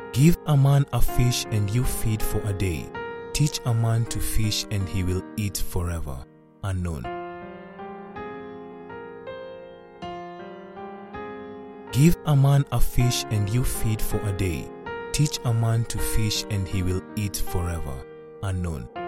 Give a man a fish and you feed for a day. Teach a man to fish and he will eat forever. Unknown. Give a man a fish and you feed for a day. Teach a man to fish and he will eat forever. Unknown.